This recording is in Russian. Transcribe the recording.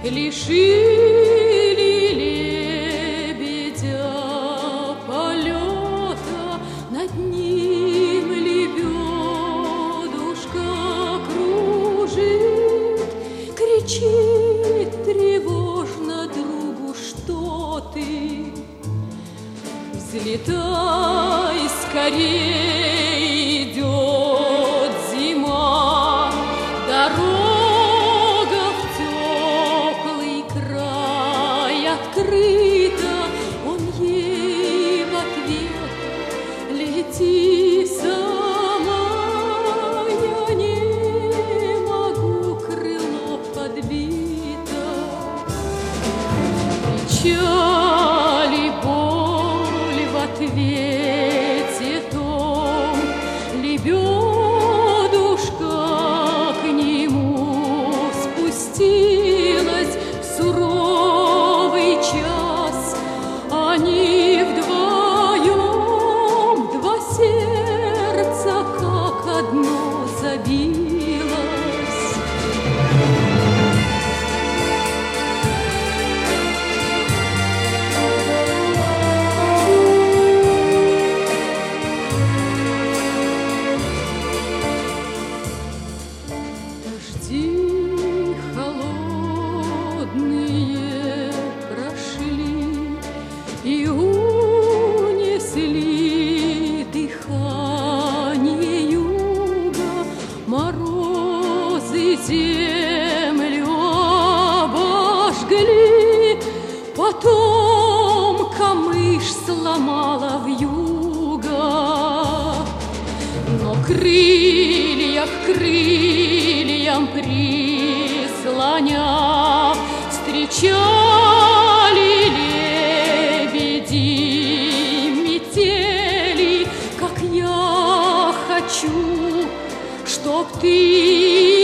лишили лебедя полета, над ним лебедушка кружит, кричит тревожно другу: что ты? Взлетай скорей, идет зима, дорога в теплый край открыта. Он ей в ответ: лети сама, я не могу, крыло подбито. Печаль и боль в ответе том, лебедушка к нему спустилась в суровый час. Они вдвоем, два сердца как одно забилось. Дожди холодные прошли и унесли дыхание юга. Морозы землю обожгли, потом камыш сломала вьюга. Но крылья к крыльям прислоня, встречали лебеди метели. Как я хочу, чтоб ты